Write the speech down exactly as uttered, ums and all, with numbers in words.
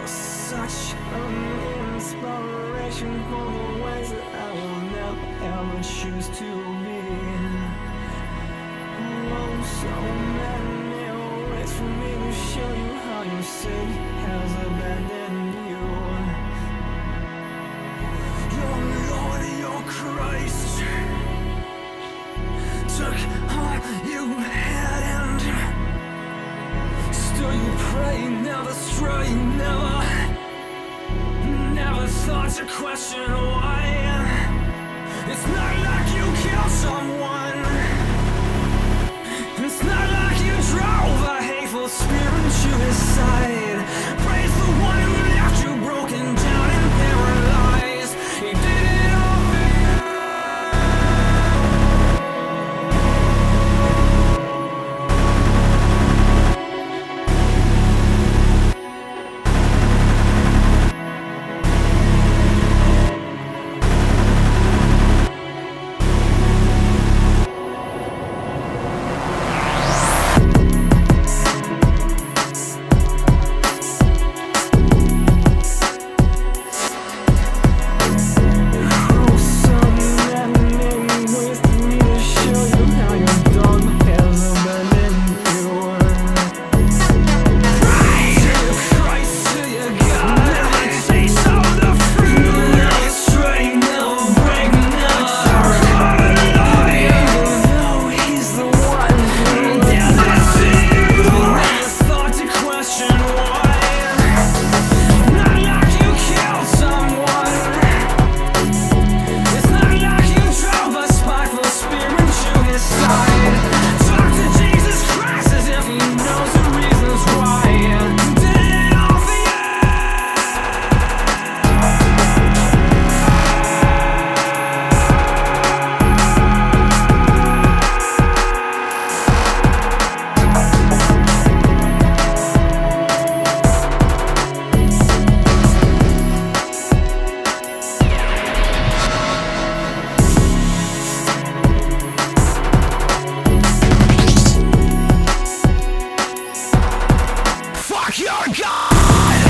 Such an inspiration for the ways that I will never ever choose to be. Oh, so many ways for me to show you how your city has abandoned you. Your Lord, your Christ took all you had, and still you pray, never stray, never Never thought to question why. It's not like you killed someone. It's not like you drove a hateful spirit to his side. Praise the one who left you broken down and paralyzed. He did it all for your God!